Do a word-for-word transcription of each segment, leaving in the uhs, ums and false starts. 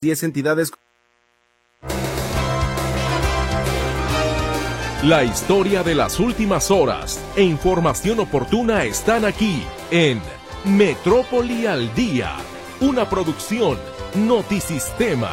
diez entidades. La historia de las últimas horas e información oportuna están aquí en Metrópoli al Día, una producción Notisistema.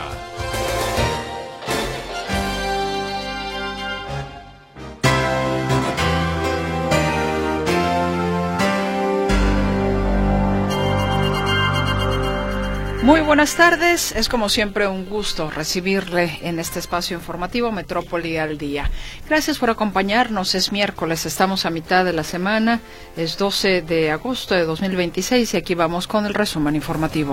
Muy buenas tardes, es como siempre un gusto recibirle en este espacio informativo Metrópoli al Día. Gracias por acompañarnos, es miércoles, estamos a mitad de la semana, es doce de agosto de dos mil veintiséis y aquí vamos con el resumen informativo.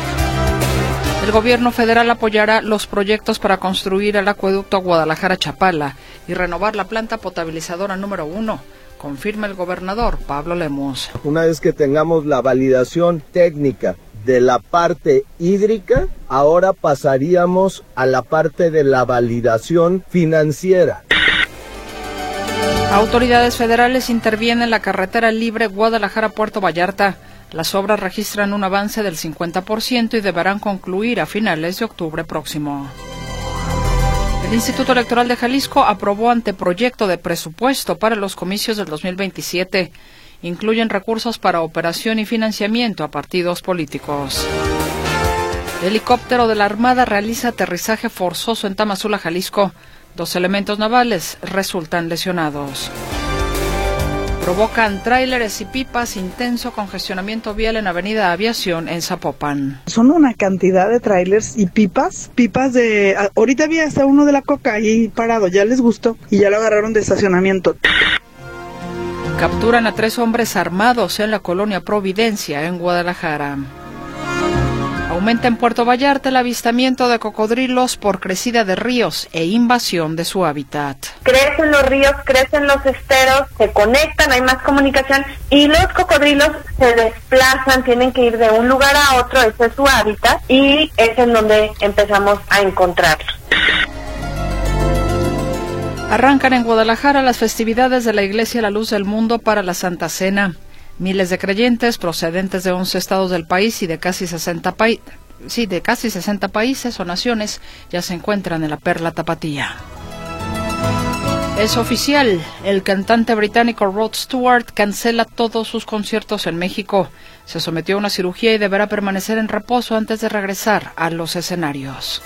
El gobierno federal apoyará los proyectos para construir el acueducto Guadalajara-Chapala y renovar la planta potabilizadora número uno. Confirma el gobernador Pablo Lemus. Una vez que tengamos la validación técnica de la parte hídrica, ahora pasaríamos a la parte de la validación financiera. Autoridades federales intervienen en la carretera libre Guadalajara-Puerto Vallarta. Las obras registran un avance del cincuenta por ciento y deberán concluir a finales de octubre próximo. El Instituto Electoral de Jalisco aprobó anteproyecto de presupuesto para los comicios del dos mil veintisiete. Incluyen recursos para operación y financiamiento a partidos políticos. El helicóptero de la Armada realiza aterrizaje forzoso en Tamazula, Jalisco. Dos elementos navales resultan lesionados. Provocan tráileres y pipas intenso congestionamiento vial en Avenida Aviación en Zapopan. Son una cantidad de tráilers y pipas, pipas de... Ahorita había hasta uno de la Coca ahí parado, ya les gustó y ya lo agarraron de estacionamiento. Capturan a tres hombres armados en la colonia Providencia, en Guadalajara. Aumenta en Puerto Vallarta el avistamiento de cocodrilos por crecida de ríos e invasión de su hábitat. Crecen los ríos, crecen los esteros, se conectan, hay más comunicación y los cocodrilos se desplazan, tienen que ir de un lugar a otro, ese es su hábitat y es en donde empezamos a encontrarlos. Arrancan en Guadalajara las festividades de la Iglesia La Luz del Mundo para la Santa Cena. Miles de creyentes procedentes de once estados del país y de casi sesenta, pa- sí, de casi sesenta países o naciones ya se encuentran en la Perla Tapatía. Es oficial, el cantante británico Rod Stewart cancela todos sus conciertos en México. Se sometió a una cirugía y deberá permanecer en reposo antes de regresar a los escenarios.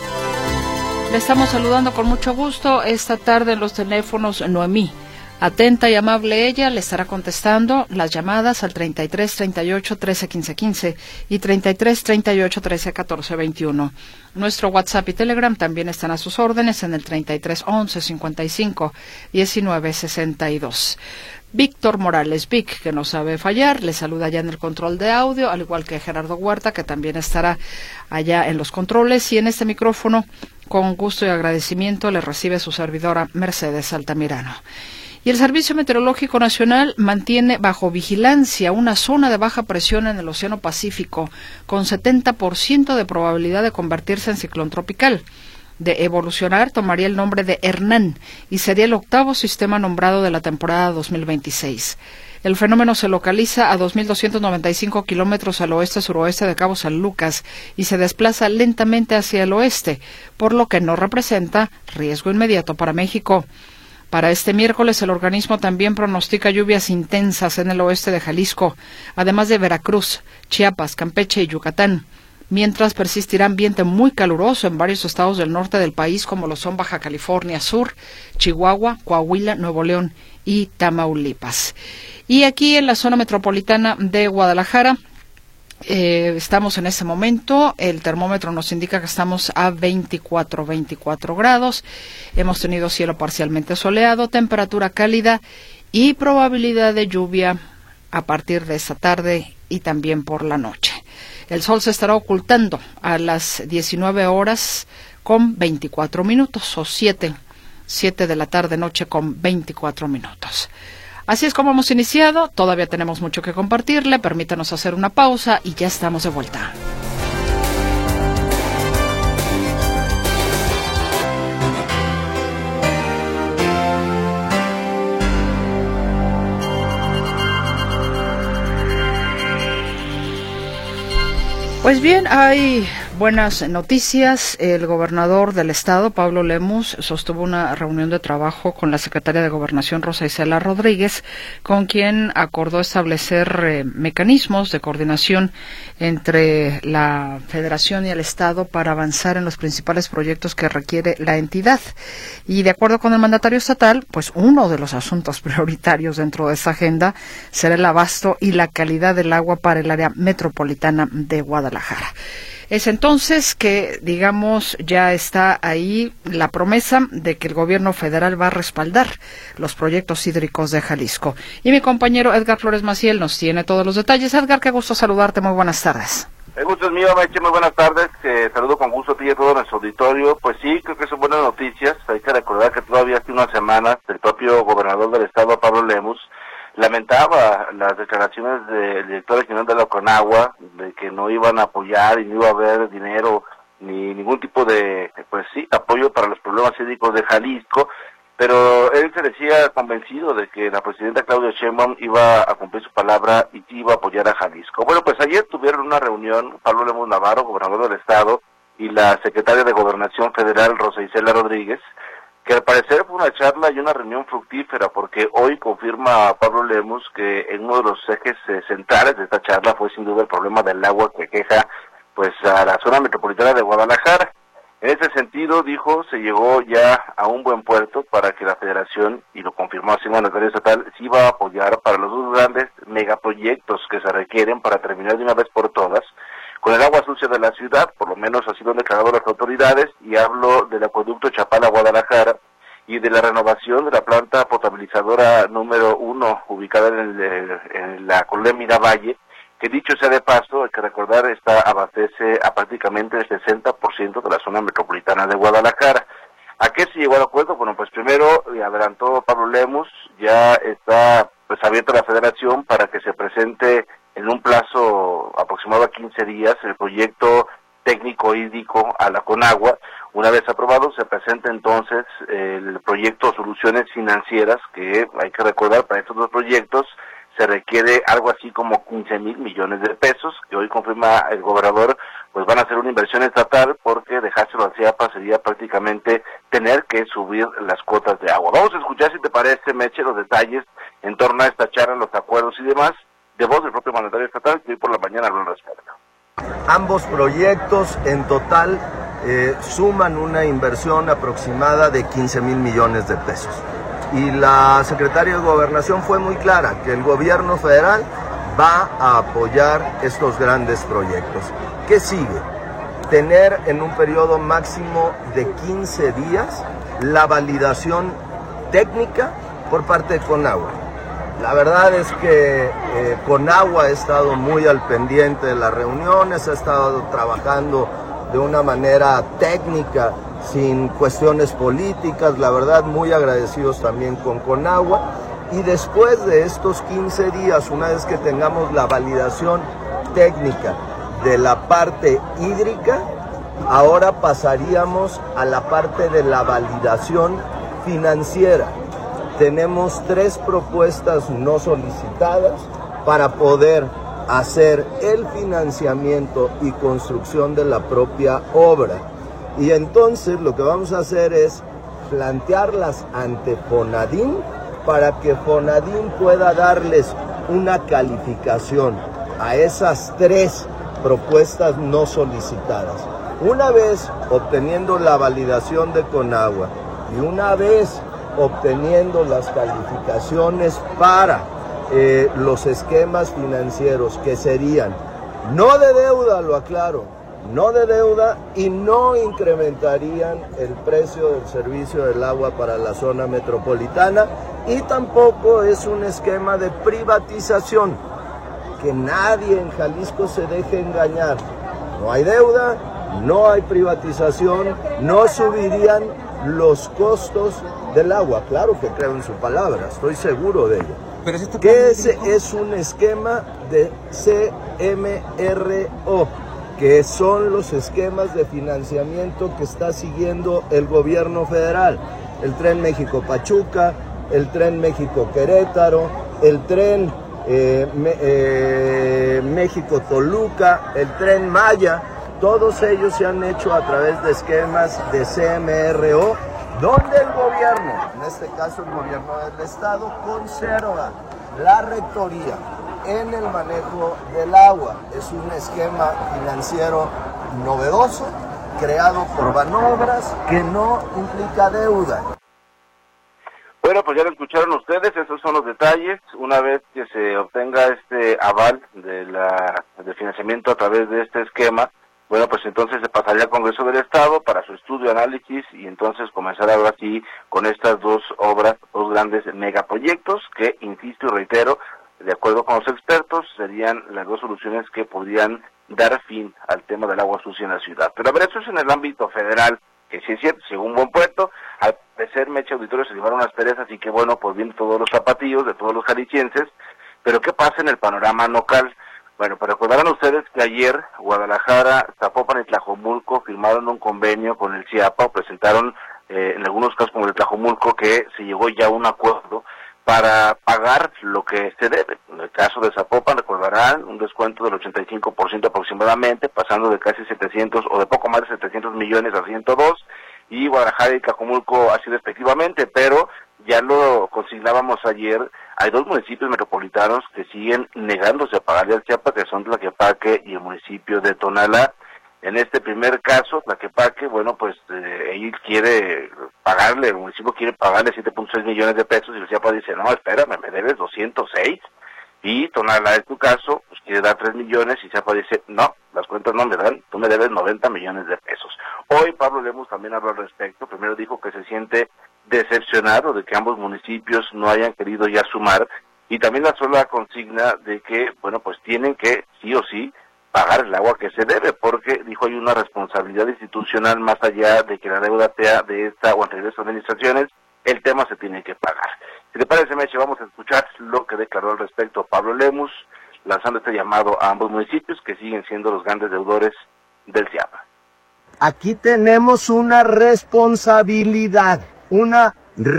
Le estamos saludando con mucho gusto esta tarde en los teléfonos Noemí. Atenta y amable ella, le estará contestando las llamadas al treinta y tres, treinta y ocho, trece, quince, quince y treinta y tres, treinta y ocho, trece, catorce, veintiuno. Nuestro WhatsApp y Telegram también están a sus órdenes en el treinta y tres, once, cincuenta y cinco, diecinueve, sesenta y dos. Víctor Morales, Vic, que no sabe fallar, le saluda ya en el control de audio, al igual que Gerardo Huerta, que también estará allá en los controles, y en este micrófono, con gusto y agradecimiento, le recibe su servidora Mercedes Altamirano. Y el Servicio Meteorológico Nacional mantiene bajo vigilancia una zona de baja presión en el Océano Pacífico, con setenta por ciento de probabilidad de convertirse en ciclón tropical. De evolucionar, tomaría el nombre de Hernán y sería el octavo sistema nombrado de la temporada dos mil veintiséis. El fenómeno se localiza a dos mil doscientos noventa y cinco kilómetros al oeste-suroeste de Cabo San Lucas y se desplaza lentamente hacia el oeste, por lo que no representa riesgo inmediato para México. Para este miércoles, el organismo también pronostica lluvias intensas en el oeste de Jalisco, además de Veracruz, Chiapas, Campeche y Yucatán, mientras persistirá ambiente muy caluroso en varios estados del norte del país, como lo son Baja California Sur, Chihuahua, Coahuila, Nuevo León y Tamaulipas. Y aquí en la zona metropolitana de Guadalajara, eh, estamos en este momento, el termómetro nos indica que estamos a veinticuatro, veinticuatro grados, hemos tenido cielo parcialmente soleado, temperatura cálida y probabilidad de lluvia a partir de esta tarde y también por la noche. El sol se estará ocultando a las diecinueve horas con veinticuatro minutos o siete, siete de la tarde noche con veinticuatro minutos. Así es como hemos iniciado, todavía tenemos mucho que compartirle, permítanos hacer una pausa y ya estamos de vuelta. Pues bien, hay Buenas noticias. El gobernador del estado, Pablo Lemus, sostuvo una reunión de trabajo con la secretaria de Gobernación, Rosa Isela Rodríguez, con quien acordó establecer eh, mecanismos de coordinación entre la Federación y el estado para avanzar en los principales proyectos que requiere la entidad. Y de acuerdo con el mandatario estatal, pues uno de los asuntos prioritarios dentro de esa agenda será el abasto y la calidad del agua para el área metropolitana de Guadalajara. Es entonces que, digamos, ya está ahí la promesa de que el gobierno federal va a respaldar los proyectos hídricos de Jalisco. Y mi compañero Edgar Flores Maciel nos tiene todos los detalles. Edgar, qué gusto saludarte, muy buenas tardes. El gusto es mío, Meche, muy buenas tardes, eh, saludo con gusto a ti y a todo nuestro auditorio. Pues sí, creo que son buenas noticias. Hay que recordar que todavía hace unas semanas el propio gobernador del estado, Pablo Lemus, lamentaba las declaraciones del director regional de la Conagua de que no iban a apoyar y no iba a haber dinero ni ningún tipo de, pues sí, apoyo para los problemas hídricos de Jalisco, pero él se decía convencido de que la presidenta Claudia Sheinbaum iba a cumplir su palabra y iba a apoyar a Jalisco. Bueno, pues ayer tuvieron una reunión Pablo Lemus Navarro, gobernador del estado, y la secretaria de Gobernación Federal, Rosa Isela Rodríguez, que al parecer fue una charla y una reunión fructífera, porque hoy confirma Pablo Lemus que en uno de los ejes eh, centrales de esta charla fue sin duda el problema del agua que queja pues a la zona metropolitana de Guadalajara. En ese sentido, dijo, se llegó ya a un buen puerto para que la federación, y lo confirmó así el mandatario estatal, sí iba a apoyar para los dos grandes megaproyectos que se requieren para terminar de una vez por todas con el agua sucia de la ciudad, por lo menos así lo han declarado las autoridades, y hablo del acueducto Chapala-Guadalajara y de la renovación de la planta potabilizadora número uno, ubicada en, el, en la colonia Miravalle, que dicho sea de paso, hay que recordar, esta abastece a prácticamente el sesenta por ciento de la zona metropolitana de Guadalajara. ¿A qué se llegó al acuerdo? Bueno, pues primero, adelantó Pablo Lemus, ya está pues abierta la federación para que se presente en un plazo aproximado a quince días el proyecto técnico hídrico a la Conagua. Una vez aprobado, se presenta entonces el proyecto Soluciones Financieras, que hay que recordar, para estos dos proyectos se requiere algo así como quince mil millones de pesos, que hoy confirma el gobernador, pues van a hacer una inversión estatal, porque dejárselo a CIAPA sería prácticamente tener que subir las cuotas de agua. Vamos a escuchar, si te parece, Meche, los detalles en torno a esta charla, los acuerdos y demás, de voz del propio mandatario estatal, que hoy por la mañana habló al respecto. Ambos proyectos en total eh, suman una inversión aproximada de quince mil millones de pesos. Y la secretaria de Gobernación fue muy clara, que el gobierno federal va a apoyar estos grandes proyectos. ¿Qué sigue? Tener en un periodo máximo de quince días la validación técnica por parte de Conagua. La verdad es que eh, Conagua ha estado muy al pendiente de las reuniones, ha estado trabajando de una manera técnica, sin cuestiones políticas, la verdad muy agradecidos también con Conagua. Y después de estos quince días, una vez que tengamos la validación técnica de la parte hídrica, ahora pasaríamos a la parte de la validación financiera. Tenemos tres propuestas no solicitadas para poder hacer el financiamiento y construcción de la propia obra. Y entonces lo que vamos a hacer es plantearlas ante Fonadín para que Fonadín pueda darles una calificación a esas tres propuestas no solicitadas. Una vez obteniendo la validación de Conagua y una vez obteniendo las calificaciones para eh, los esquemas financieros, que serían no de deuda, lo aclaro, no de deuda, y no incrementarían el precio del servicio del agua para la zona metropolitana, y tampoco es un esquema de privatización. Que nadie en Jalisco se deje engañar. No hay deuda, no hay privatización, no subirían los costos del agua. Claro que creo en su palabra, estoy seguro de ello. Pero es que ese es un esquema de C M R O, que son los esquemas de financiamiento que está siguiendo el gobierno federal. El Tren México-Pachuca, el Tren México-Querétaro, el Tren eh, me, eh, México-Toluca, el Tren Maya. Todos ellos se han hecho a través de esquemas de C M R O, donde el gobierno, en este caso el gobierno del estado, conserva la rectoría en el manejo del agua. Es un esquema financiero novedoso, creado por Banobras, que no implica deuda. Bueno, pues ya lo escucharon ustedes, esos son los detalles. Una vez que se obtenga este aval de la de financiamiento a través de este esquema, bueno, pues entonces se pasaría al Congreso del Estado para su estudio, análisis, y entonces comenzar ahora sí con estas dos obras, dos grandes megaproyectos que, insisto y reitero, de acuerdo con los expertos, serían las dos soluciones que podrían dar fin al tema del agua sucia en la ciudad. Pero a ver, eso es en el ámbito federal, que sí es cierto, según Buen Puerto, al parecer Mecha Auditorio se llevaron las perezas y que bueno, pues viendo todos los zapatillos de todos los jaliscienses, pero ¿qué pasa en el panorama local? Bueno, pues recordarán ustedes que ayer Guadalajara, Zapopan y Tlajomulco firmaron un convenio con el CIAPA, o presentaron eh, en algunos casos como el de Tlajomulco que se llegó ya a un acuerdo para pagar lo que se debe. En el caso de Zapopan, recordarán, un descuento del ochenta y cinco por ciento aproximadamente, pasando de casi setecientos o de poco más de setecientos millones a ciento dos, y Guadalajara y Tlajomulco así respectivamente, pero ya lo consignábamos ayer, hay dos municipios metropolitanos que siguen negándose a pagarle al CIAPA, que son Tlaquepaque y el municipio de Tonalá. En este primer caso, Tlaquepaque, bueno, pues eh, él quiere pagarle, el municipio quiere pagarle siete punto seis millones de pesos y el CIAPA dice, no, espérame, me debes doscientos seis. Y Tonalá, en tu caso, pues quiere dar tres millones y CIAPA dice, no, las cuentas no me dan, tú me debes noventa millones de pesos. Hoy Pablo Lemus también habló al respecto. Primero dijo que se siente decepcionado de que ambos municipios no hayan querido ya sumar, y también la sola consigna de que, bueno, pues tienen que, sí o sí, pagar el agua que se debe, porque, dijo, hay una responsabilidad institucional más allá de que la deuda sea de esta o anteriores administraciones, el tema se tiene que pagar. Si te parece, Meche, vamos a escuchar lo que declaró al respecto Pablo Lemus, lanzando este llamado a ambos municipios que siguen siendo los grandes deudores del CIAPA. Aquí tenemos una responsabilidad, una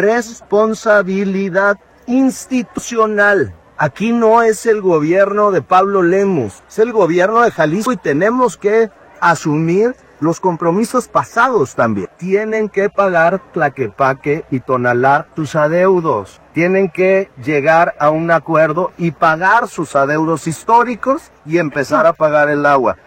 responsabilidad institucional. Aquí no es el gobierno de Pablo Lemus, es el gobierno de Jalisco y tenemos que asumir los compromisos pasados también. Tienen que pagar Tlaquepaque y Tonalá sus adeudos. Tienen que llegar a un acuerdo y pagar sus adeudos históricos y empezar a pagar el agua.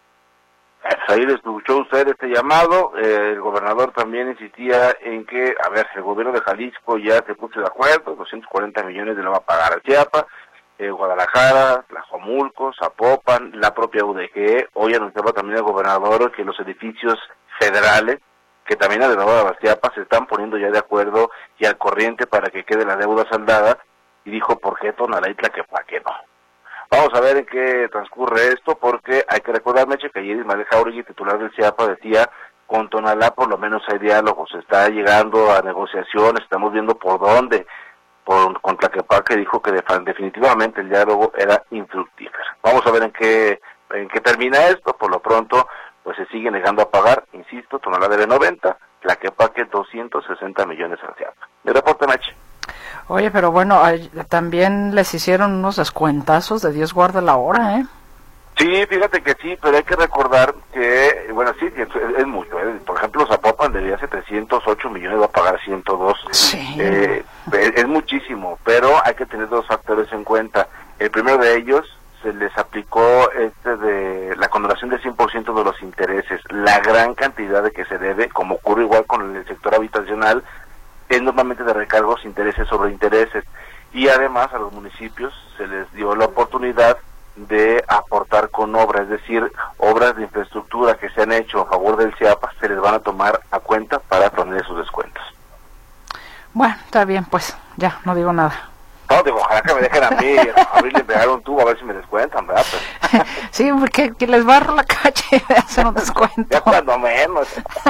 Ahí le escuchó usted este llamado. Eh, el gobernador también insistía en que, a ver, el gobierno de Jalisco ya se puso de acuerdo, doscientos cuarenta millones le va a pagar a Chiapas, eh, Guadalajara, Tlajomulco, Zapopan, la propia U D G. Hoy anunciaba también el gobernador que los edificios federales, que también ha dado a las Chiapas, se están poniendo ya de acuerdo y al corriente para que quede la deuda saldada, y dijo, ¿por qué Tonalá y Tlaquepaque no? Vamos a ver en qué transcurre esto, porque hay que recordar, Meche, que ayer Ismael Jauregui, titular del CIAPA, decía, con Tonalá por lo menos hay diálogos, se está llegando a negociaciones, estamos viendo por dónde, por, con Tlaquepaque dijo que definitivamente el diálogo era infructífero. Vamos a ver en qué, en qué termina esto. Por lo pronto, pues se sigue negando a pagar, insisto, Tonalá debe noventa, Tlaquepaque doscientos sesenta millones al CIAPA. Mi reporte, Meche. Oye, pero bueno, hay, también les hicieron unos descuentazos de Dios guarda la hora, ¿eh? Sí, fíjate que sí, pero hay que recordar que, bueno, sí, es, es mucho, ¿eh? Por ejemplo, Zapopan debía setecientos ocho millones, va a pagar ciento dos. Sí. Eh, es, es muchísimo, pero hay que tener dos factores en cuenta. El primero de ellos, se les aplicó este de la condonación del cien por ciento de los intereses, la gran cantidad de que se debe, como ocurre igual con el sector habitacional, es normalmente de recargos, intereses sobre intereses, y además a los municipios se les dio la oportunidad de aportar con obras, es decir, obras de infraestructura que se han hecho a favor del CIAPA, se les van a tomar a cuenta para poner sus descuentos. Bueno, está bien, pues, ya, no digo nada. No, digo, ojalá que me dejen a mí abrirle y pegar un tubo a ver si me descuentan, ¿verdad? Pero... sí, porque que les barro la calle y me hacen un descuento. Ya cuando menos.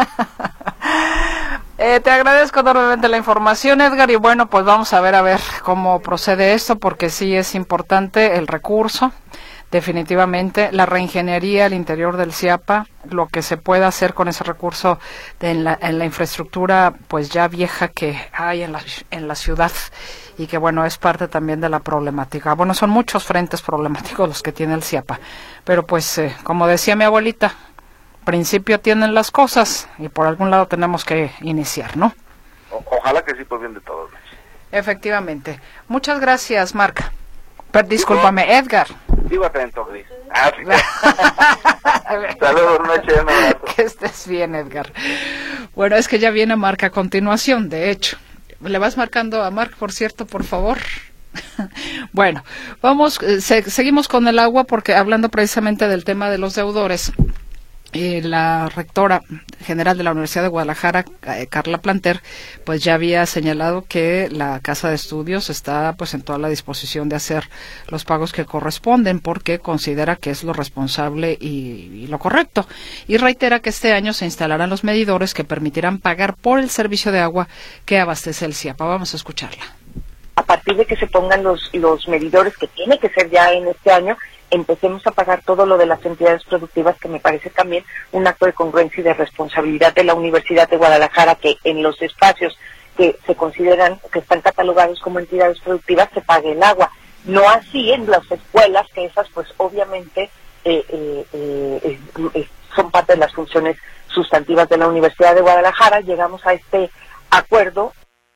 Eh, te agradezco enormemente la información, Edgar, y bueno, pues vamos a ver a ver cómo procede esto, porque sí es importante el recurso, definitivamente, la reingeniería al interior del CIAPA, lo que se pueda hacer con ese recurso de en, la, en la infraestructura pues ya vieja que hay en la, en la ciudad, y que bueno, es parte también de la problemática. Bueno, son muchos frentes problemáticos los que tiene el CIAPA, pero pues eh, como decía mi abuelita, principio tienen las cosas y por algún lado tenemos que iniciar, ¿no? O, ojalá que sí, por bien de todos. Efectivamente. Muchas gracias, Marc. Pero, discúlpame, Edgar. Vivo atento, Gris. Ah, sí. Saludos, noche, un abrazo. Que estés bien, Edgar. Bueno, es que ya viene Marc a continuación, de hecho. ¿Le vas marcando a Marc, por cierto, por favor? Bueno, vamos, eh, se, seguimos con el agua porque hablando precisamente del tema de los deudores. Eh, la rectora general de la Universidad de Guadalajara, eh, Carla Planter, pues ya había señalado que la Casa de Estudios está pues en toda la disposición de hacer los pagos que corresponden porque considera que es lo responsable y, y lo correcto. Y reitera que este año se instalarán los medidores que permitirán pagar por el servicio de agua que abastece el CIAPA. Vamos a escucharla. A partir de que se pongan los, los medidores, que tiene que ser ya en este año, empecemos a pagar todo lo de las entidades productivas, que me parece también un acto de congruencia y de responsabilidad de la Universidad de Guadalajara, que en los espacios que se consideran, que están catalogados como entidades productivas, se pague el agua. No así en las escuelas, que esas pues obviamente eh, eh, eh, eh, son parte de las funciones sustantivas de la Universidad de Guadalajara. Llegamos a este acuerdo.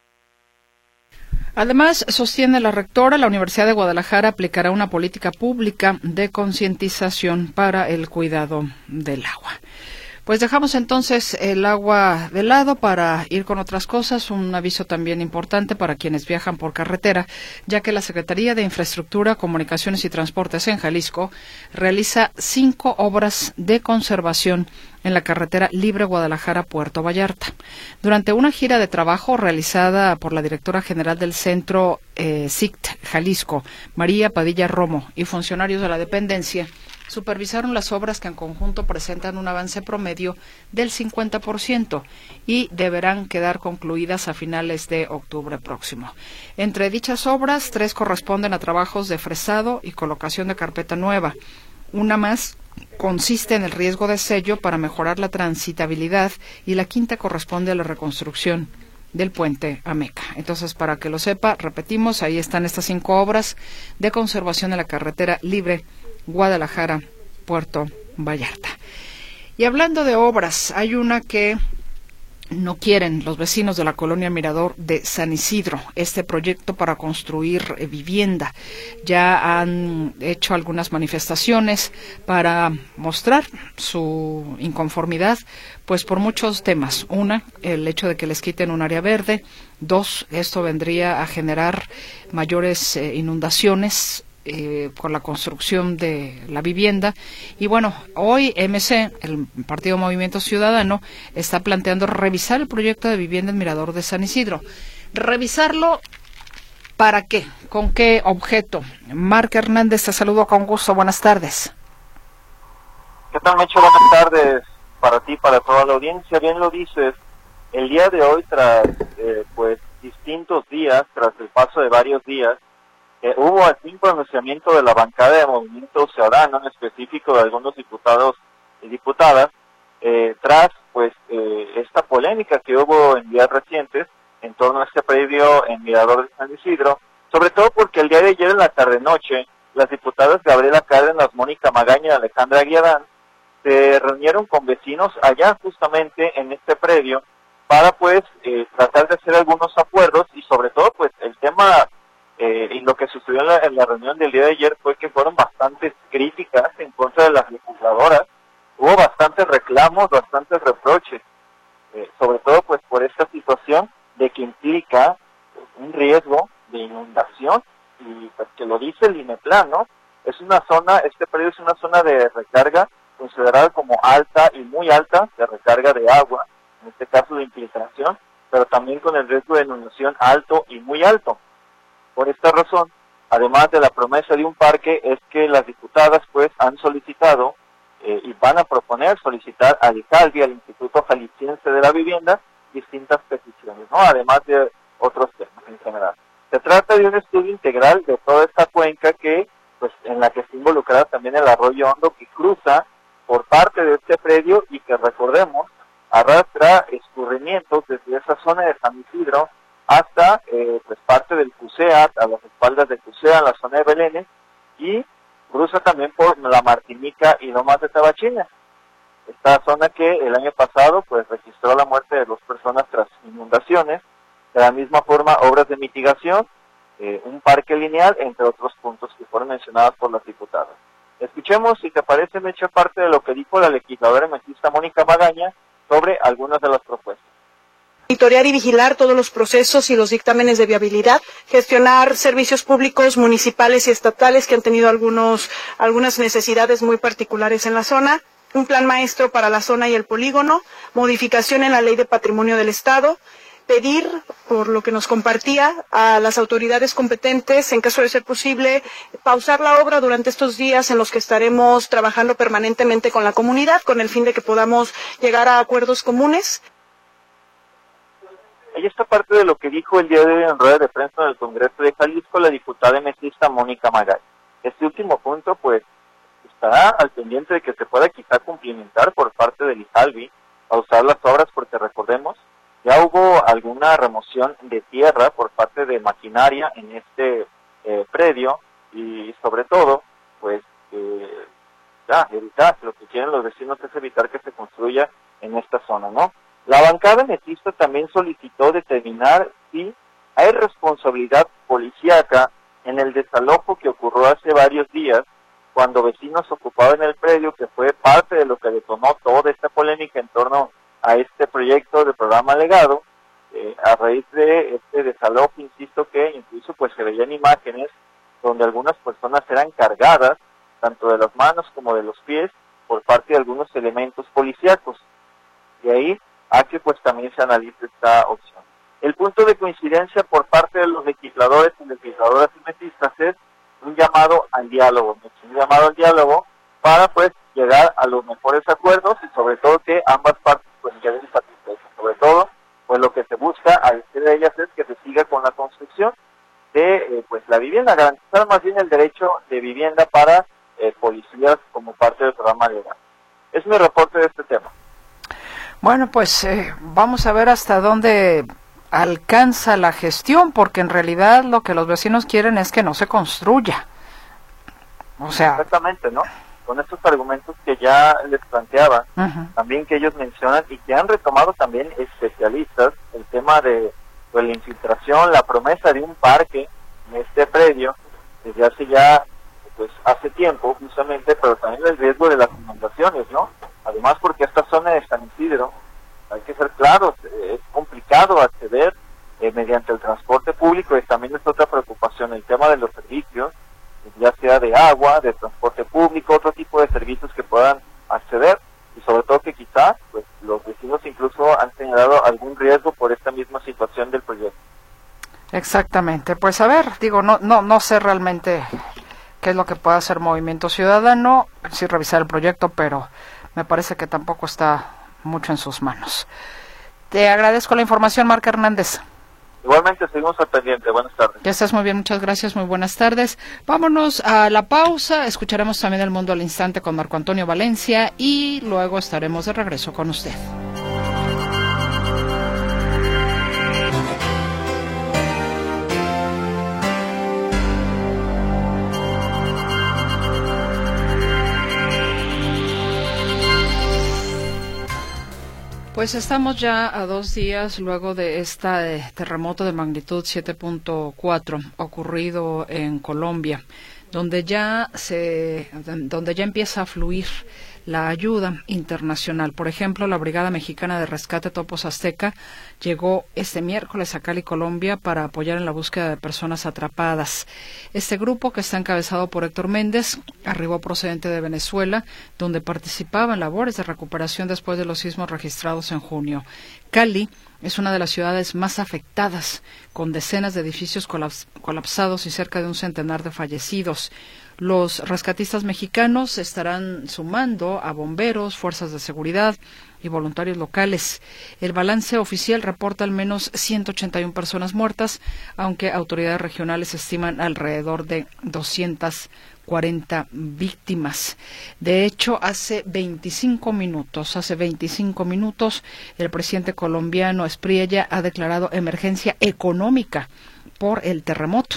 Además, sostiene la rectora, la Universidad de Guadalajara aplicará una política pública de concientización para el cuidado del agua. Pues dejamos entonces el agua de lado para ir con otras cosas. Un aviso también importante para quienes viajan por carretera, ya que la Secretaría de Infraestructura, Comunicaciones y Transportes en Jalisco realiza cinco obras de conservación en la carretera libre Guadalajara-Puerto Vallarta. Durante una gira de trabajo realizada por la directora general del Centro eh, S I C T Jalisco, María Padilla Romo, y funcionarios de la dependencia, supervisaron las obras que en conjunto presentan un avance promedio del cincuenta por ciento y deberán quedar concluidas a finales de octubre próximo. Entre dichas obras, tres corresponden a trabajos de fresado y colocación de carpeta nueva. Una más consiste en el riesgo de sello para mejorar la transitabilidad y la quinta corresponde a la reconstrucción del puente Ameca. Entonces, para que lo sepa, repetimos, ahí están estas cinco obras de conservación de la carretera libre Guadalajara, Puerto Vallarta. Y hablando de obras, hay una que no quieren los vecinos de la colonia Mirador de San Isidro, este proyecto para construir eh, vivienda. Ya han hecho algunas manifestaciones para mostrar su inconformidad, pues por muchos temas. Una, el hecho de que les quiten un área verde. Dos, esto vendría a generar mayores eh, inundaciones Eh, con la construcción de la vivienda. Y bueno, hoy M C, el Partido Movimiento Ciudadano, está planteando revisar el proyecto de vivienda en Mirador de San Isidro. ¿Revisarlo para qué? ¿Con qué objeto? Marc Hernández, te saludo con gusto. Buenas tardes. ¿Qué tal, Mecho? Buenas tardes para ti, para toda la audiencia. Bien lo dices, el día de hoy, tras eh, pues distintos días, tras el paso de varios días, Eh, hubo al fin pronunciamiento de la bancada de Movimiento Ciudadano, en específico de algunos diputados y diputadas, eh, tras pues eh, esta polémica que hubo en días recientes en torno a este predio en Mirador de San Isidro, sobre todo porque el día de ayer en la tarde-noche, las diputadas Gabriela Cárdenas, Mónica Magaña y Alejandra Guiadán se reunieron con vecinos allá justamente en este predio para pues eh, tratar de hacer algunos acuerdos y sobre todo pues el tema Eh, y lo que sucedió en la, en la reunión del día de ayer fue que fueron bastantes críticas en contra de las legisladoras, hubo bastantes reclamos, bastantes reproches, eh, sobre todo pues por esta situación de que implica pues, un riesgo de inundación y pues que lo dice el INEPLAN, ¿no? Es una zona, este predio es una zona de recarga considerada como alta y muy alta, de recarga de agua, en este caso de infiltración, pero también con el riesgo de inundación alto y muy alto. Por esta razón, además de la promesa de un parque, es que las diputadas pues han solicitado eh, y van a proponer solicitar al IJALVI, al Instituto Jalisciense de la Vivienda, distintas peticiones, ¿no? Además de otros temas en general. Se trata de un estudio integral de toda esta cuenca que, pues, en la que está involucrada también el arroyo Hondo, que cruza por parte de este predio y que, recordemos, arrastra escurrimientos desde esa zona de San Isidro hasta eh, pues parte del CUSEA, a las espaldas de CUSEA, en la zona de Belénes, y cruza también por la Martinica y Lomas de Tabachines. Esta zona que el año pasado pues registró la muerte de dos personas tras inundaciones, de la misma forma obras de mitigación, eh, un parque lineal, entre otros puntos que fueron mencionados por las diputadas. Escuchemos, si te parece, Mecha, parte de lo que dijo la legisladora emergentista Mónica Magaña sobre algunas de las propuestas. Monitorear y vigilar todos los procesos y los dictámenes de viabilidad, gestionar servicios públicos municipales y estatales que han tenido algunos, algunas necesidades muy particulares en la zona, un plan maestro para la zona y el polígono, modificación en la Ley de Patrimonio del Estado, pedir, por lo que nos compartía, a las autoridades competentes, en caso de ser posible, pausar la obra durante estos días en los que estaremos trabajando permanentemente con la comunidad, con el fin de que podamos llegar a acuerdos comunes. Ahí está parte de lo que dijo el día de hoy en rueda de prensa en el Congreso de Jalisco la diputada emergentista Mónica Magaña. Este último punto, pues, estará al pendiente de que se pueda quizá cumplimentar por parte del IJALBI, pausar las obras, porque recordemos, ya hubo alguna remoción de tierra por parte de maquinaria en este eh, predio y sobre todo, pues, eh, ya, evitar, lo que quieren los vecinos es evitar que se construya en esta zona, ¿no? La bancada emergentista también solicitó determinar si hay responsabilidad policíaca en el desalojo que ocurrió hace varios días cuando vecinos ocupaban el predio, que fue parte de lo que detonó toda esta polémica en torno a este proyecto de programa legado. Eh, a raíz de este desalojo, insisto que incluso pues se veían imágenes donde algunas personas eran cargadas, tanto de las manos como de los pies, por parte de algunos elementos policíacos. De ahí a que pues también se analice esta opción. El punto de coincidencia por parte de los legisladores y legisladoras emergentistas es un llamado al diálogo, un llamado al diálogo para pues llegar a los mejores acuerdos y sobre todo que ambas partes pues queden satisfechas. Sobre todo, pues lo que se busca a decir de ellas es que se siga con la construcción de eh, pues la vivienda, garantizar más bien el derecho de vivienda para eh, policías como parte del programa legal. Es mi reporte de este tema. Bueno, pues eh, vamos a ver hasta dónde alcanza la gestión, porque en realidad lo que los vecinos quieren es que no se construya. O sea... Exactamente, ¿no? Con estos argumentos que ya les planteaba, uh-huh. también que ellos mencionan y que han retomado también especialistas, el tema de pues, la infiltración, la promesa de un parque en este predio, desde hace ya, pues hace tiempo justamente, pero también el riesgo de las inundaciones, ¿no? Además, porque esta zona de San Isidro, hay que ser claros, es complicado acceder eh, mediante el transporte público, y también es otra preocupación el tema de los servicios, ya sea de agua, de transporte público, otro tipo de servicios que puedan acceder, y sobre todo que quizás pues, los vecinos incluso han señalado algún riesgo por esta misma situación del proyecto. Exactamente, pues a ver, digo, no, no, no sé realmente qué es lo que puede hacer Movimiento Ciudadano, sí revisar el proyecto, pero me parece que tampoco está mucho en sus manos. Te agradezco la información, Marc Hernández. Igualmente, seguimos al pendiente. Buenas tardes. Ya estás muy bien, muchas gracias, muy buenas tardes. Vámonos a la pausa, escucharemos también El Mundo al Instante con Marco Antonio Valencia y luego estaremos de regreso con usted. Pues estamos ya a dos días luego de este terremoto de magnitud siete punto cuatro ocurrido en Colombia, donde ya se, donde ya empieza a fluir la ayuda internacional. Por ejemplo, la Brigada Mexicana de Rescate Topos Azteca llegó este miércoles a Cali, Colombia, para apoyar en la búsqueda de personas atrapadas. Este grupo, que está encabezado por Héctor Méndez, arribó procedente de Venezuela, donde participaba en labores de recuperación después de los sismos registrados en junio. Cali es una de las ciudades más afectadas, con decenas de edificios colaps- colapsados y cerca de un centenar de fallecidos. Los rescatistas mexicanos estarán sumando a bomberos, fuerzas de seguridad y voluntarios locales. El balance oficial reporta al menos ciento ochenta y una personas muertas, aunque autoridades regionales estiman alrededor de doscientas cuarenta víctimas. De hecho, hace veinticinco minutos, hace veinticinco minutos, el presidente colombiano Espriella ha declarado emergencia económica por el terremoto.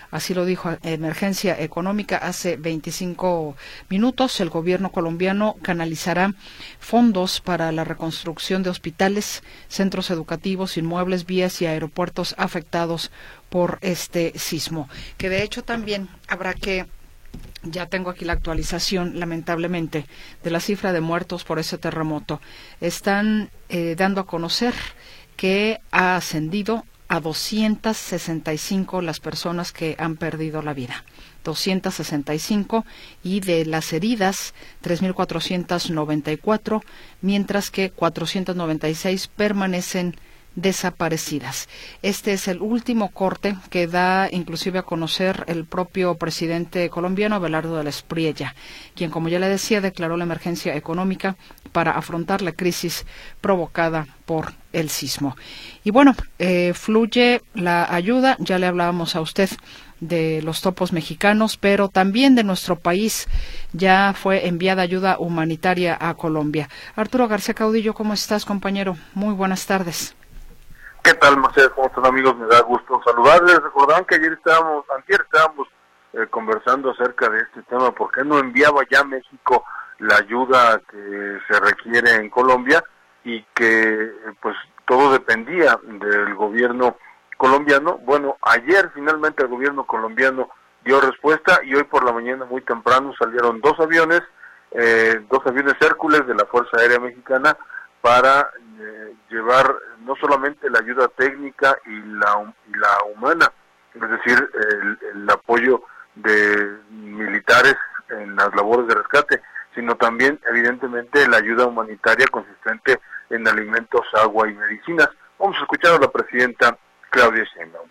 Así lo dijo Emergencia Económica hace veinticinco minutos. El gobierno colombiano canalizará fondos para la reconstrucción de hospitales, centros educativos, inmuebles, vías y aeropuertos afectados por este sismo. Que de hecho también habrá que, ya tengo aquí la actualización, lamentablemente, de la cifra de muertos por ese terremoto. Están eh, dando a conocer que ha ascendido a doscientas sesenta y cinco las personas que han perdido la vida. doscientas sesenta y cinco, y de las heridas tres mil cuatrocientas noventa y cuatro, mientras que cuatrocientas noventa y seis permanecen desaparecidas. Este es el último corte que da inclusive a conocer el propio presidente colombiano Abelardo de la Espriella, quien, como ya le decía, declaró la emergencia económica para afrontar la crisis provocada por el sismo. Y bueno, eh, fluye la ayuda, ya le hablábamos a usted de los topos mexicanos, pero también de nuestro país ya fue enviada ayuda humanitaria a Colombia. Arturo García Caudillo, ¿cómo estás, compañero? Muy buenas tardes. ¿Qué tal, Mercedes? ¿Cómo están, amigos? Me da gusto saludarles. Recordarán que ayer estábamos, antier estábamos eh, conversando acerca de este tema. ¿Por qué no enviaba ya México la ayuda que se requiere en Colombia? Y que pues todo dependía del gobierno colombiano. Bueno, ayer finalmente el gobierno colombiano dio respuesta y hoy por la mañana muy temprano salieron dos aviones, eh, dos aviones Hércules de la Fuerza Aérea Mexicana para eh, llevar no solamente la ayuda técnica y la, y la humana, es decir, el, el apoyo de militares en las labores de rescate, sino también, evidentemente, la ayuda humanitaria consistente en alimentos, agua y medicinas. Vamos a escuchar a la presidenta Claudia Sheinbaum.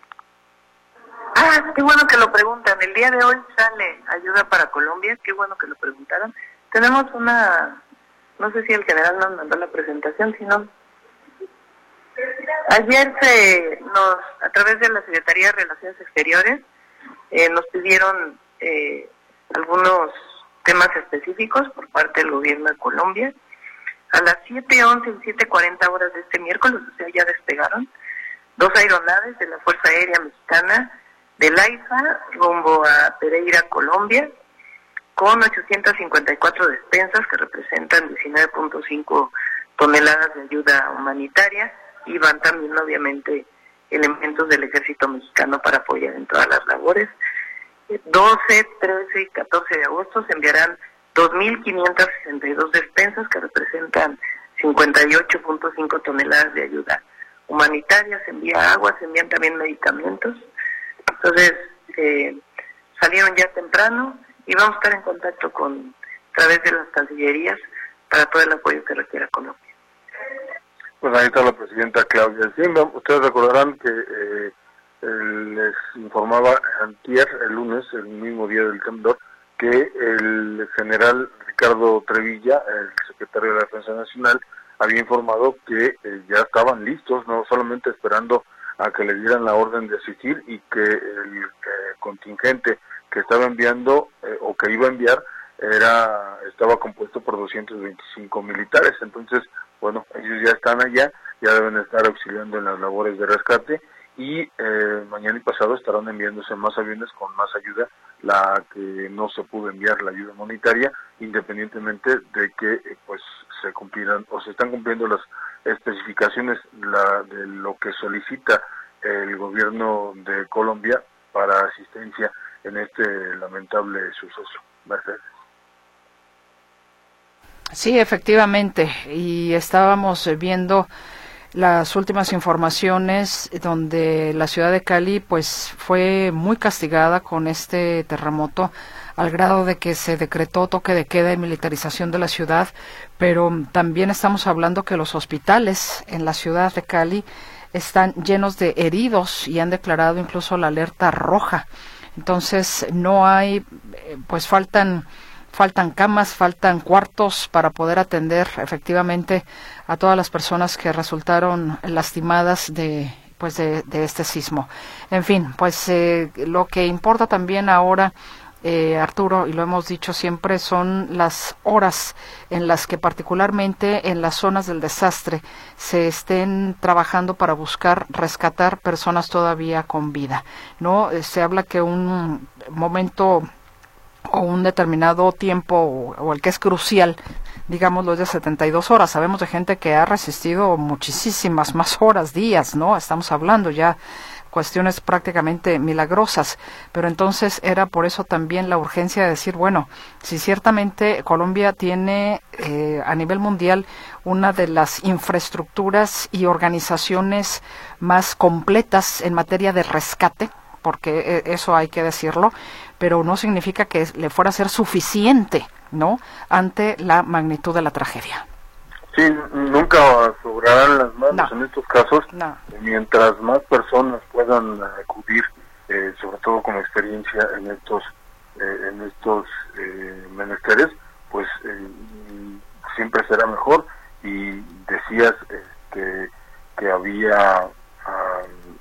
Ah, qué bueno que lo preguntan. El día de hoy sale ayuda para Colombia, qué bueno que lo preguntaron. Tenemos una, no sé si el general nos mandó la presentación, si no. Ayer se nos, a través de la Secretaría de Relaciones Exteriores, eh, nos pidieron eh, algunos temas específicos por parte del gobierno de Colombia. A las siete once y siete cuarenta horas de este miércoles, o sea, ya despegaron dos aeronaves de la Fuerza Aérea Mexicana del AIFA rumbo a Pereira, Colombia, con ochocientas cincuenta y cuatro despensas que representan diecinueve punto cinco toneladas de ayuda humanitaria, y van también obviamente elementos del ejército mexicano para apoyar en todas las labores. doce, trece y catorce de agosto se enviarán dos mil quinientas sesenta y dos despensas que representan cincuenta y ocho punto cinco toneladas de ayuda humanitaria. Se envía agua, se envían también medicamentos. Entonces, eh, salieron ya temprano y vamos a estar en contacto con, a través de las cancillerías para todo el apoyo que requiera Colombia. Pues ahí está la presidenta Claudia Sheinbaum. Ustedes recordarán que eh, les informaba antier, el lunes, el mismo día del temblor, que el general Ricardo Trevilla, el secretario de la Defensa Nacional, había informado que eh, ya estaban listos, no solamente esperando a que le dieran la orden de asistir, y que el eh, contingente que estaba enviando eh, o que iba a enviar era estaba compuesto por doscientos veinticinco militares. Entonces, bueno, ellos ya están allá, ya deben estar auxiliando en las labores de rescate, y eh, mañana y pasado estarán enviándose más aviones con más ayuda, la que no se pudo enviar, la ayuda humanitaria, independientemente de que eh, pues se cumplieran o se están cumpliendo las especificaciones la, de lo que solicita el gobierno de Colombia para asistencia en este lamentable suceso. Mercedes. Sí, efectivamente, y estábamos viendo las últimas informaciones donde la ciudad de Cali pues fue muy castigada con este terremoto, al grado de que se decretó toque de queda y militarización de la ciudad, pero también estamos hablando que los hospitales en la ciudad de Cali están llenos de heridos y han declarado incluso la alerta roja. Entonces no hay, pues faltan faltan camas, faltan cuartos para poder atender efectivamente a todas las personas que resultaron lastimadas de pues de, de este sismo. En fin, pues eh, lo que importa también ahora eh, Arturo, y lo hemos dicho siempre, son las horas en las que particularmente en las zonas del desastre se estén trabajando para buscar rescatar personas todavía con vida, ¿no? Eh, se habla que un momento o un determinado tiempo o, o el que es crucial, digámoslo, es de setenta y dos horas. Sabemos de gente que ha resistido muchísimas más horas, días, ¿no? Estamos hablando ya cuestiones prácticamente milagrosas, pero entonces era por eso también la urgencia de decir, bueno, si ciertamente Colombia tiene eh, a nivel mundial una de las infraestructuras y organizaciones más completas en materia de rescate, porque eso hay que decirlo, pero no significa que le fuera a ser suficiente, ¿no?, ante la magnitud de la tragedia. Sí, nunca sobrarán las manos no. en estos casos, no. mientras más personas puedan acudir, eh, sobre todo con experiencia en estos eh, en estos eh, menesteres, pues eh, siempre será mejor. Y decías este, que había um,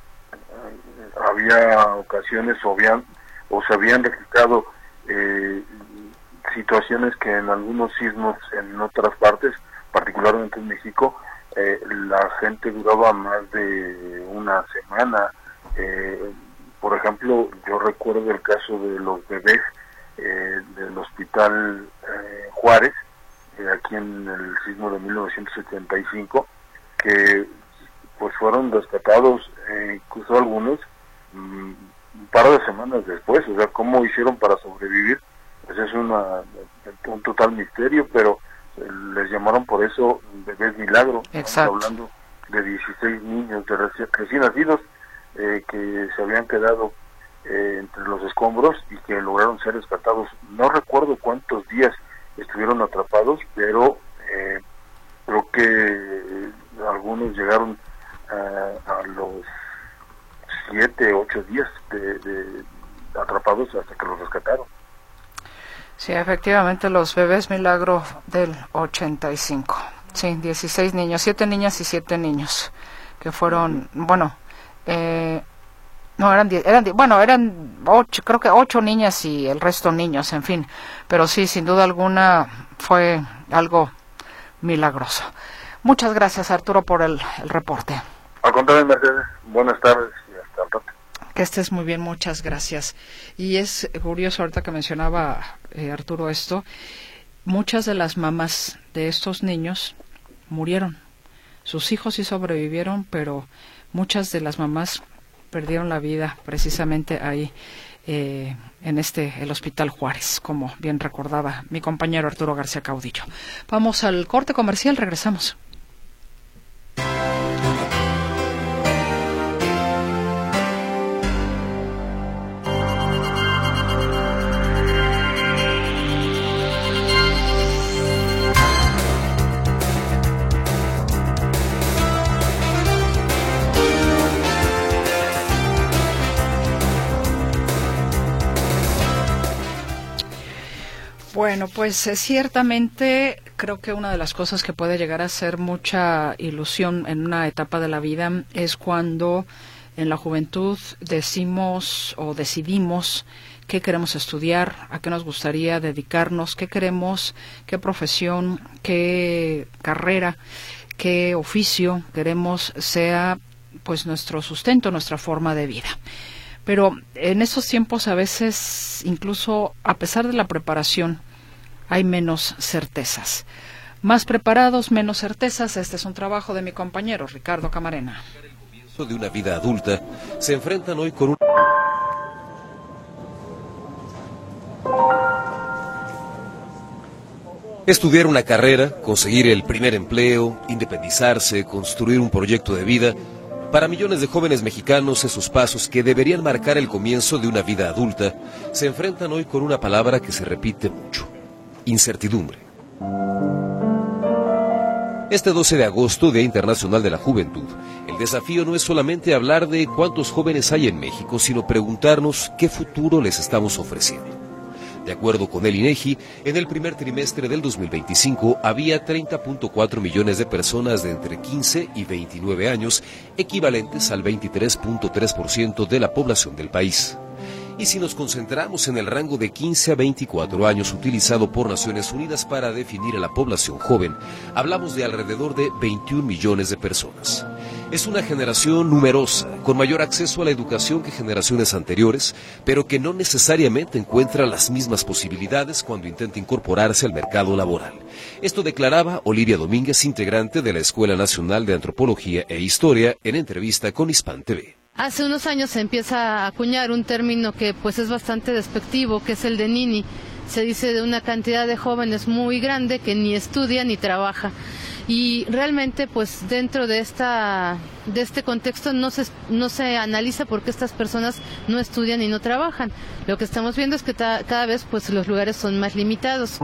había ocasiones o habían o se habían registrado eh, situaciones que en algunos sismos en otras partes, particularmente en México, eh, la gente duraba más de una semana. Eh, por ejemplo, yo recuerdo el caso de los bebés eh, del hospital eh, Juárez, eh, aquí en el sismo de mil novecientos setenta y cinco, que pues fueron rescatados, eh, incluso algunos, mmm, un par de semanas después. O sea, ¿cómo hicieron para sobrevivir? Pues es una, un total misterio, pero les llamaron por eso bebés milagro. Exacto. Estamos hablando de dieciséis niños de recién, recién nacidos eh, que se habían quedado eh, entre los escombros y que lograron ser rescatados. No recuerdo cuántos días estuvieron atrapados, pero eh, creo que algunos llegaron uh, a los siete, ocho días de, de atrapados hasta que los rescataron. Sí, efectivamente, los bebés milagro del ochenta y cinco. Sí, dieciséis niños, siete niñas y siete niños, que fueron, bueno, eh, no, eran diez, eran diez, bueno, eran ocho, creo que ocho niñas y el resto niños, en fin. Pero sí, sin duda alguna, fue algo milagroso. Muchas gracias, Arturo, por el, el reporte. Al contrario, Mercedes, buenas tardes y hasta el rato. Que estés muy bien, muchas gracias. Y es curioso ahorita que mencionaba eh, Arturo esto, muchas de las mamás de estos niños murieron. Sus hijos sí sobrevivieron, pero muchas de las mamás perdieron la vida precisamente ahí eh, en este el Hospital Juárez, como bien recordaba mi compañero Arturo García Caudillo. Vamos al corte comercial, regresamos. Bueno, pues eh, ciertamente creo que una de las cosas que puede llegar a ser mucha ilusión en una etapa de la vida es cuando en la juventud decimos o decidimos qué queremos estudiar, a qué nos gustaría dedicarnos, qué queremos, qué profesión, qué carrera, qué oficio queremos sea pues nuestro sustento, nuestra forma de vida. Pero en estos tiempos a veces, incluso a pesar de la preparación, hay menos certezas. Más preparados, menos certezas. Este es un trabajo de mi compañero Ricardo Camarena. El comienzo de una vida adulta se enfrentan hoy con un... Estudiar una carrera, conseguir el primer empleo, independizarse, construir un proyecto de vida. Para millones de jóvenes mexicanos, esos pasos que deberían marcar el comienzo de una vida adulta se enfrentan hoy con una palabra que se repite mucho: incertidumbre. Este doce de agosto, Día Internacional de la Juventud, el desafío no es solamente hablar de cuántos jóvenes hay en México, sino preguntarnos qué futuro les estamos ofreciendo. De acuerdo con el INEGI, en el primer trimestre del dos mil veinticinco había treinta punto cuatro millones de personas de entre quince y veintinueve años, equivalentes al veintitrés punto tres por ciento de la población del país. Y si nos concentramos en el rango de quince a veinticuatro años utilizado por Naciones Unidas para definir a la población joven, hablamos de alrededor de veintiún millones de personas. Es una generación numerosa, con mayor acceso a la educación que generaciones anteriores, pero que no necesariamente encuentra las mismas posibilidades cuando intenta incorporarse al mercado laboral. Esto declaraba Olivia Domínguez, integrante de la Escuela Nacional de Antropología e Historia, en entrevista con Hispan T V. Hace unos años se empieza a acuñar un término que pues es bastante despectivo, que es el de nini. Se dice de una cantidad de jóvenes muy grande que ni estudia ni trabaja. Y realmente pues dentro de esta de este contexto no se no se analiza por qué estas personas no estudian y no trabajan. Lo que estamos viendo es que ta, cada vez pues los lugares son más limitados.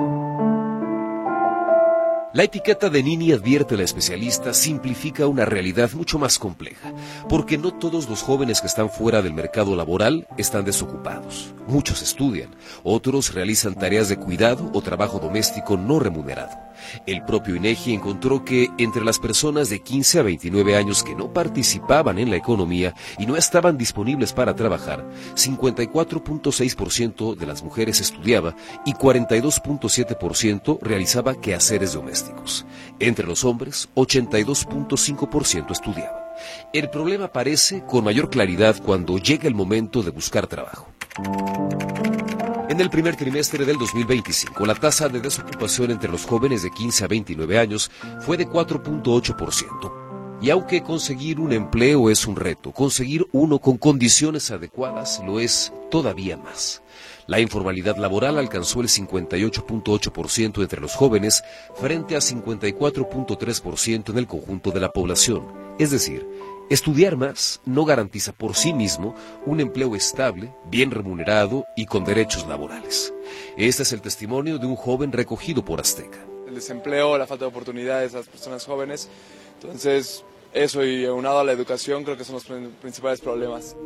La etiqueta de nini, advierte la especialista, simplifica una realidad mucho más compleja, porque no todos los jóvenes que están fuera del mercado laboral están desocupados. Muchos estudian, otros realizan tareas de cuidado o trabajo doméstico no remunerado. El propio INEGI encontró que entre las personas de quince a veintinueve años que no participaban en la economía y no estaban disponibles para trabajar, cincuenta y cuatro punto seis por ciento de las mujeres estudiaba y cuarenta y dos punto siete por ciento realizaba quehaceres domésticos. Entre los hombres, ochenta y dos punto cinco por ciento estudiaba. El problema aparece con mayor claridad cuando llega el momento de buscar trabajo. En el primer trimestre del dos mil veinticinco, la tasa de desocupación entre los jóvenes de quince a veintinueve años fue de cuatro punto ocho por ciento. Y aunque conseguir un empleo es un reto, conseguir uno con condiciones adecuadas lo es todavía más. La informalidad laboral alcanzó el cincuenta y ocho punto ocho por ciento entre los jóvenes frente a cincuenta y cuatro punto tres por ciento en el conjunto de la población. Es decir, estudiar más no garantiza por sí mismo un empleo estable, bien remunerado y con derechos laborales. Este es el testimonio de un joven recogido por Azteca. El desempleo, la falta de oportunidades a las personas jóvenes, entonces eso y aunado a la educación creo que son los principales problemas.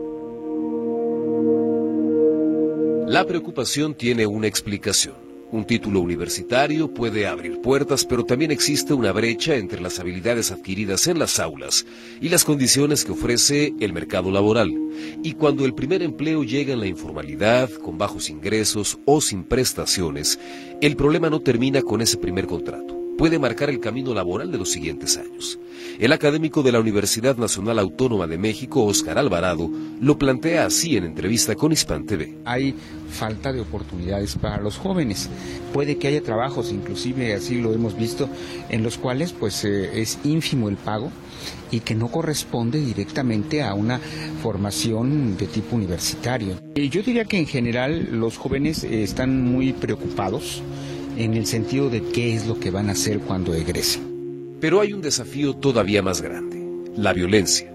La preocupación tiene una explicación. Un título universitario puede abrir puertas, pero también existe una brecha entre las habilidades adquiridas en las aulas y las condiciones que ofrece el mercado laboral. Y cuando el primer empleo llega en la informalidad, con bajos ingresos o sin prestaciones, el problema no termina con ese primer contrato. Puede marcar el camino laboral de los siguientes años. El académico de la Universidad Nacional Autónoma de México, Óscar Alvarado, lo plantea así en entrevista con Hispan T V. Hay falta de oportunidades para los jóvenes. Puede que haya trabajos, inclusive así lo hemos visto, en los cuales pues eh, es ínfimo el pago y que no corresponde directamente a una formación de tipo universitario. Y yo diría que en general los jóvenes eh, están muy preocupados en el sentido de qué es lo que van a hacer cuando egresen. Pero hay un desafío todavía más grande: la violencia.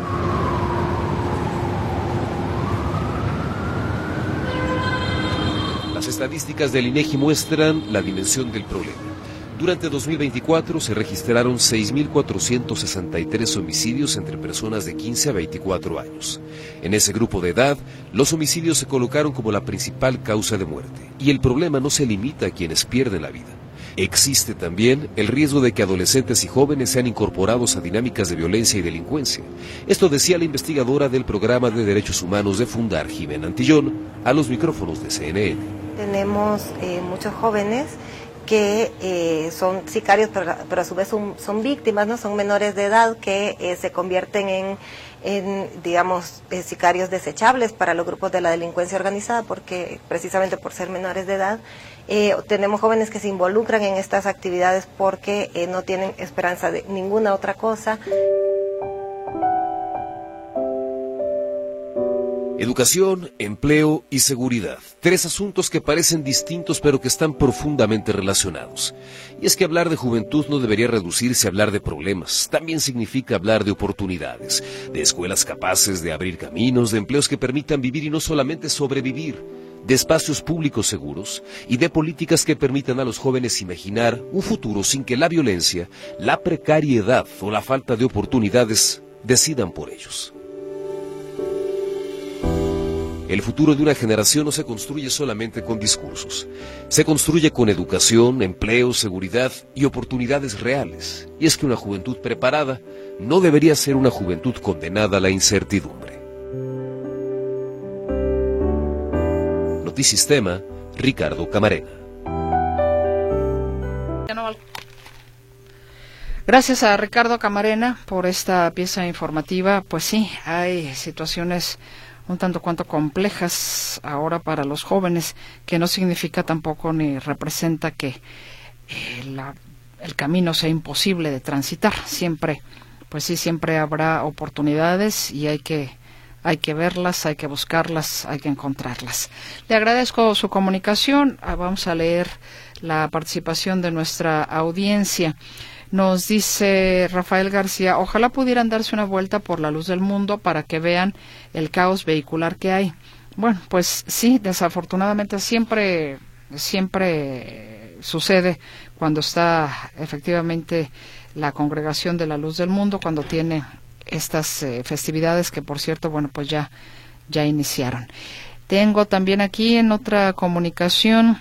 Las estadísticas del INEGI muestran la dimensión del problema. Durante dos mil veinticuatro se registraron seis mil cuatrocientos sesenta y tres homicidios entre personas de quince a veinticuatro años. En ese grupo de edad, los homicidios se colocaron como la principal causa de muerte. Y el problema no se limita a quienes pierden la vida. Existe también el riesgo de que adolescentes y jóvenes sean incorporados a dinámicas de violencia y delincuencia. Esto decía la investigadora del Programa de Derechos Humanos de Fundar, Jimena Antillón, a los micrófonos de C N N. Tenemos eh, muchos jóvenes que eh, son sicarios, pero, pero a su vez son, son víctimas, ¿no? Son menores de edad que eh, se convierten en, en digamos, eh, sicarios desechables para los grupos de la delincuencia organizada, porque precisamente por ser menores de edad, eh, tenemos jóvenes que se involucran en estas actividades porque eh, no tienen esperanza de ninguna otra cosa. Educación, empleo y seguridad. Tres asuntos que parecen distintos pero que están profundamente relacionados. Y es que hablar de juventud no debería reducirse a hablar de problemas. También significa hablar de oportunidades, de escuelas capaces de abrir caminos, de empleos que permitan vivir y no solamente sobrevivir, de espacios públicos seguros y de políticas que permitan a los jóvenes imaginar un futuro sin que la violencia, la precariedad o la falta de oportunidades decidan por ellos. El futuro de una generación no se construye solamente con discursos. Se construye con educación, empleo, seguridad y oportunidades reales. Y es que una juventud preparada no debería ser una juventud condenada a la incertidumbre. Notisistema, Ricardo Camarena. Gracias a Ricardo Camarena por esta pieza informativa. Pues sí, hay situaciones un tanto cuanto complejas ahora para los jóvenes, que no significa tampoco ni representa que eh, la, el camino sea imposible de transitar. Siempre, pues sí, siempre habrá oportunidades y hay que hay que verlas, hay que buscarlas, hay que encontrarlas. Le agradezco su comunicación. Vamos a leer la participación de nuestra audiencia. Nos dice Rafael García, ojalá pudieran darse una vuelta por la luz del mundo para que vean el caos vehicular que hay. Bueno, pues sí, desafortunadamente siempre, siempre sucede cuando está efectivamente la congregación de la luz del mundo, cuando tiene estas eh, festividades que, por cierto, bueno, pues ya, ya iniciaron. Tengo también aquí en otra comunicación,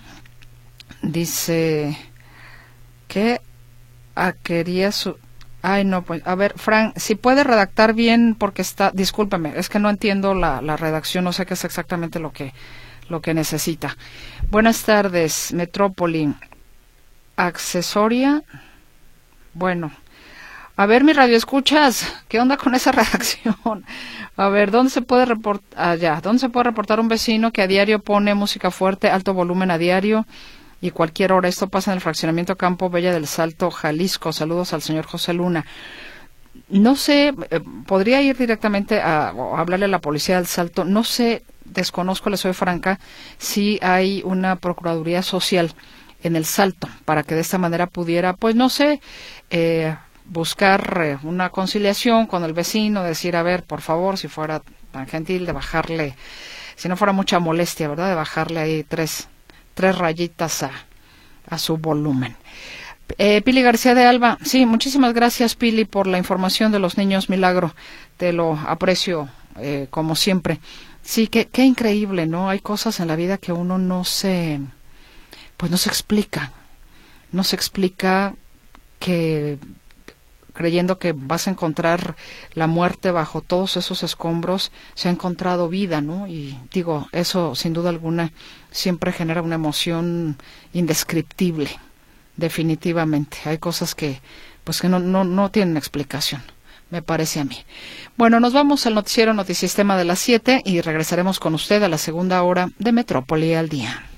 dice que Ah, quería su... Ay, no, pues, a ver, Fran, si puede redactar bien, porque está... Discúlpeme, es que no entiendo la, la redacción, no sé qué es exactamente lo que, lo que necesita. Buenas tardes, Metrópoli. Accesoria. Bueno. A ver, mi radio escuchas, ¿qué onda con esa redacción? A ver, ¿dónde se puede reportar? Ah, ya, ¿dónde se puede reportar un vecino que a diario pone música fuerte, alto volumen a diario? Y cualquier hora. Esto pasa en el fraccionamiento Campo Bella del Salto, Jalisco. Saludos al señor José Luna. No sé, eh, podría ir directamente a, a hablarle a la policía del Salto. No sé, desconozco, le soy franca, si hay una procuraduría social en el Salto para que de esta manera pudiera, pues no sé, eh, buscar eh, una conciliación con el vecino, decir, a ver, por favor, si fuera tan gentil de bajarle, si no fuera mucha molestia, ¿verdad?, de bajarle ahí tres tres rayitas a, a su volumen. Eh, Pili García de Alba, sí, muchísimas gracias, Pili, por la información de los niños milagro, te lo aprecio eh, como siempre. Sí, qué, qué increíble, ¿no? Hay cosas en la vida que uno no se, pues no se explica, no se explica que creyendo que vas a encontrar la muerte bajo todos esos escombros, se ha encontrado vida, ¿no? Y digo, eso sin duda alguna siempre genera una emoción indescriptible, definitivamente. Hay cosas que, pues que no, no, no tienen explicación, me parece a mí. Bueno, nos vamos al noticiero Notisistema de las siete y regresaremos con usted a la segunda hora de Metrópoli al Día.